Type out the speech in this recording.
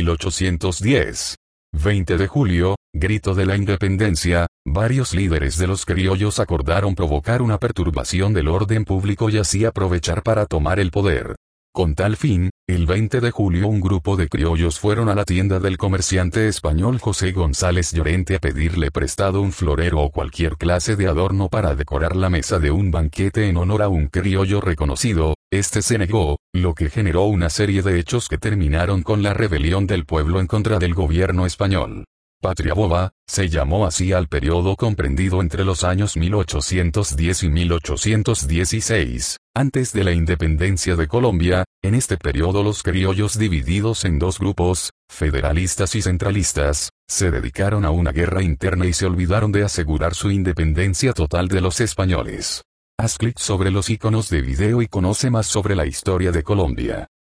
1810. 20 de julio, grito de la independencia, varios líderes de los criollos acordaron provocar una perturbación del orden público y así aprovechar para tomar el poder. Con tal fin, el 20 de julio un grupo de criollos fueron a la tienda del comerciante español José González Llorente a pedirle prestado un florero o cualquier clase de adorno para decorar la mesa de un banquete en honor a un criollo reconocido. Este se negó, lo que generó una serie de hechos que terminaron con la rebelión del pueblo en contra del gobierno español. Patria Boba, se llamó así al periodo comprendido entre los años 1810 y 1816, antes de la independencia de Colombia. En este periodo los criollos, divididos en dos grupos, federalistas y centralistas, se dedicaron a una guerra interna y se olvidaron de asegurar su independencia total de los españoles. Haz clic sobre los iconos de video y conoce más sobre la historia de Colombia.